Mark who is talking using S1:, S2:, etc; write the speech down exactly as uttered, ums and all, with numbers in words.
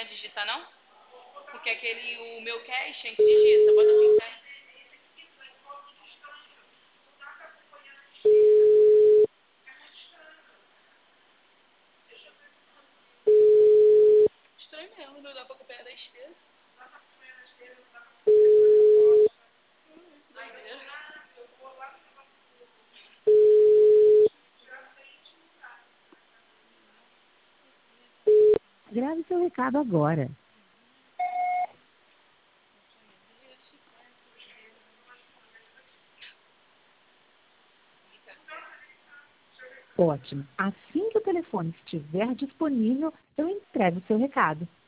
S1: digitar, não? Porque aquele, o meu cache a gente digita. Bota assim, tá? Estranho mesmo, não dá pra acompanhar da esteira.
S2: Grave seu recado agora. Ótimo. Assim que o telefone estiver disponível, eu entrego o seu recado.